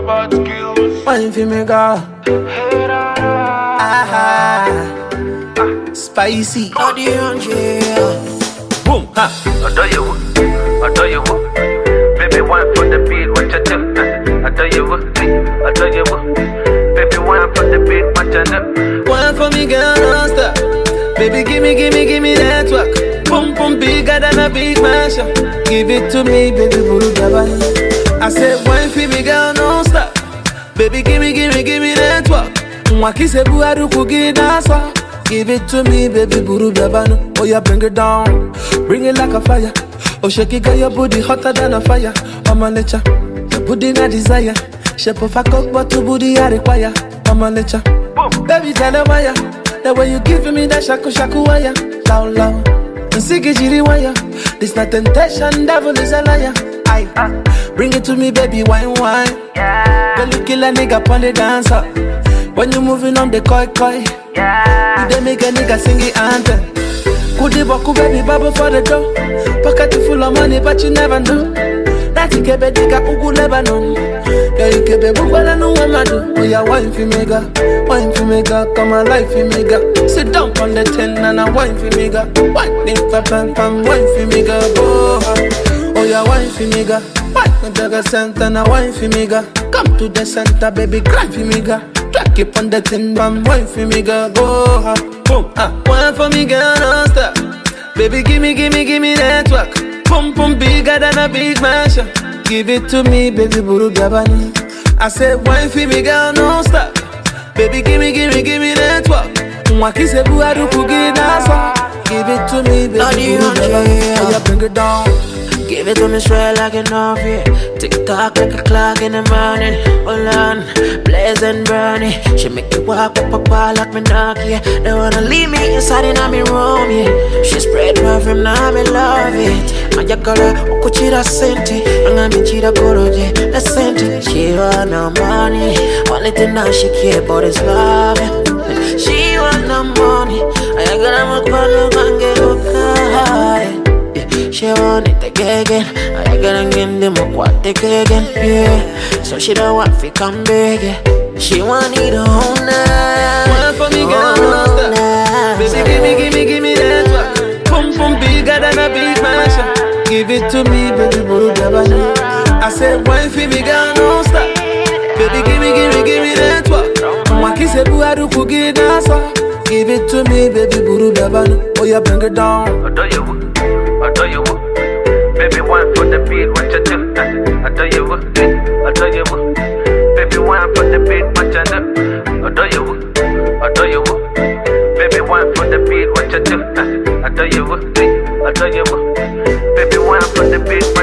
bad skills. Wine for me, girl. Spicy. Body on Boom, ha. Adore you, baby, wine for the beat, what you do? Adore you, baby, wine for the beat, what you do? Wine for me, girl, don't stop. Baby, give me that work. Boom, boom, bigger than a big mansion. Give it to me, baby, buru gabani. I said, wine for me, girl, don't stop. Baby, give me that work. Mwakise buharu kugi dansa. Give it to me, baby, buru gabani. Oh yeah, bring it down, bring it like a fire. Oh, shake it, girl, your booty hotter than a fire. I'm a nature, your booty not desire. Shape of a cock, but your booty I require. I'm a nature, baby, tell her why. The way you give me that shaku wire. Loud, loud, and sigi jiri wire. This not temptation, devil is a liar. Aye, bring it to me, baby, wine. Girl, you kill a nigga on the dancer. When you moving on the koi. You dey make a nigga sing it anthem. Kudi boku baby bubble for the door. Pocket full of money but you never know. Nati kebe diga ugu Lebanon. Girl you kebe bubala no one do. Oh yeah, wine for me girl, come alive for me girl. Sit down on the 10 and I wine for me girl. Wine for pam, wine for me girl. Oh yeah, wine for me girl. Wine for the center and I wine for me girl. Come to the center baby, grind for me girl. Track it on the 10 bam, wine for me girl. Go hard. Boom, wine for me, girl, don't stop. Baby, give me that work. Boom, boom, bigger than a big mansion. Give it to me, baby, buru gabani. I said, wine for me, girl, don't stop. Baby, give me that work. Mwakise buharu kugi dansa. Give it to me, baby, buru gabani. Oh yeah, bring it down. Give it to me straight like an off, Tick tock like a clock in the morning. Hold on, blaze and burning. She make you walk up like me knock, They wanna leave me inside in my room, She spread perfume, now me love it. Majakala, ukuchira senti. Angami chira koroje, the senti. She want no money. Only thing now she care about is love, She want no money. I gotta make one kange okay. She want it again. I gotta give them a what they again, So she don't want to come back, She want it all night. Wine for me, girl, don't stop. Baby, give me that work. Boom, boom, bigger than a big mansion. Give it to me, baby, buru gabani. I said, wine for me, girl, don't stop. Baby, give me that work. Mwakise buharu kugi dansa. Give it to me, baby, buru gabani. Oh yeah, bring it down. Adore you, baby, wine for the beat, what you do? Adore you, baby, wine for the beat, what you do? Adore you, baby, wine for the beat, what you do? Adore you, baby, wine for the beat.